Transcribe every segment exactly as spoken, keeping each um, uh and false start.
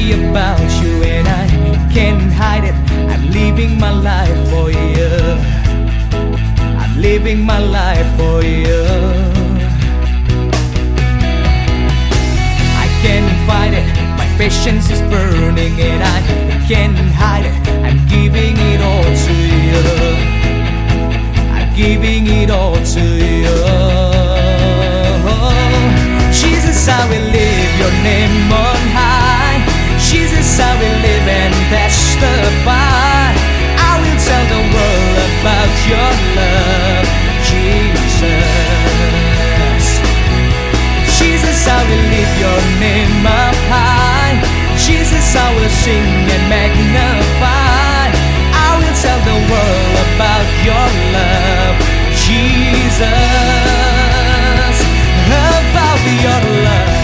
crazy about you and I can't hide it. I'm living my life for you. I'm living my life for you. I can't fight it. My patience is burning and I can't hide it. I'm giving it all to you. I'm giving it all to you. Jesus, I will lift your name on high. Jesus, I will live and testify. I will tell the world about your love, Jesus. Jesus, I will lift your name up high. Jesus, I will sing and magnify. I will tell the world about your love, Jesus, about your love.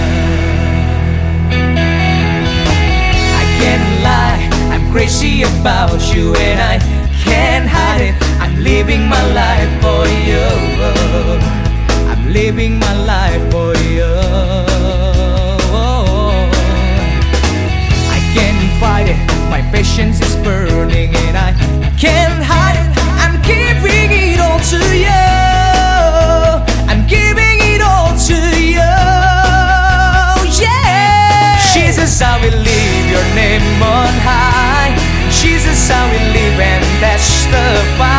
I can't lie, I'm crazy about you and I can't hide it. I'm living my life for you. I'm living my life for you. I can't fight it, my patience is burning and I can't hide it. I'm giving it all to you. I'm giving it all to you. Yeah. Jesus, I will leave your name on high. Jesus, I will live and testify.